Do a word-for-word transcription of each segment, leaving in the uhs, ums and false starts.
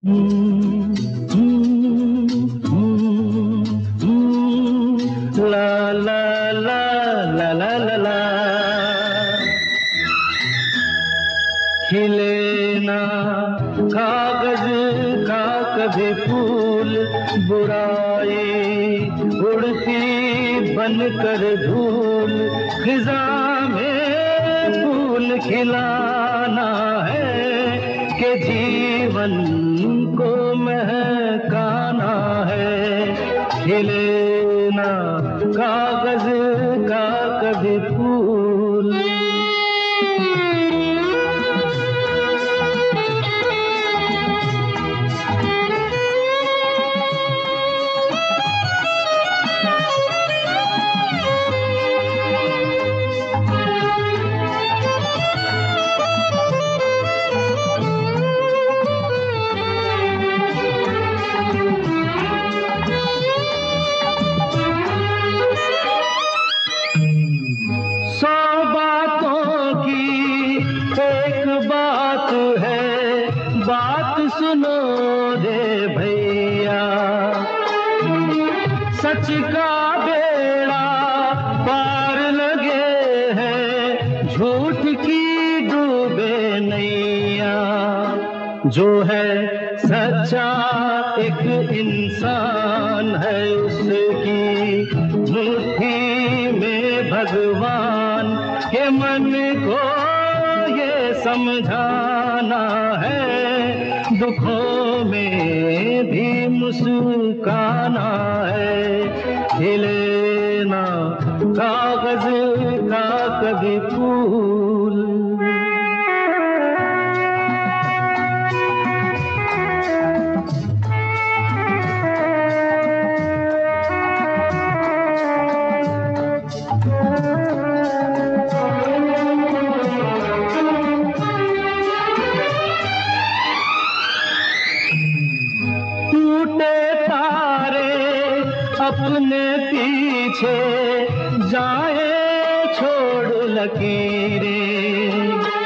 हम्म, हम्म, हम्म, हम्म, ला ला ला ला ला ला ला। खिले ना कागज का कभी फूल, बुराई उड़ती बनकर धूल। खिजा में फूल खिलाना है कि जीवन को महकाना है। खिले ना कागज का कभी फूल। सौ बातों की एक बात है, बात सुनो रे भैया। सच का बेड़ा पार लगे है, झूठ की डूबे नैया। जो है सच्चा एक इंसान है, उसकी मुट्ठी में भगवान के। मन को ये समझाना है, दुखों में भी मुस्काना है। खिले ना कागज का कभी फूल। टूटे तारे अपने पीछे जाए छोड़ लकीरें,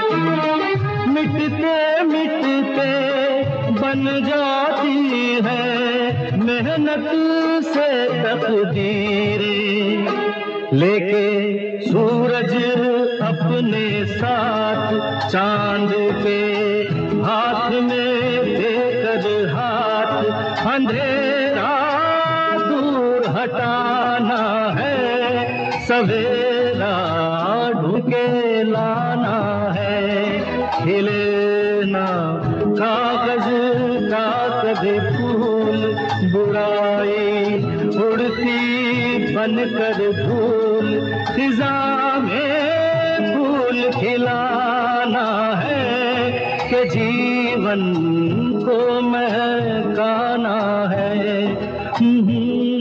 मिटते मिटते बन जाती है मेहनत से तकदीरें। लेके सूरज अपने साथ चांद के हाथ में देकर हाथ, अंधेरा दूर हटाना है, सवेरा ढूंढके लाना है। खिले ना कागज का कभी फूल, बुराई उड़ती बनकर धूल। फिजा में फूल खिलाना है कि जीवन को महकाना है।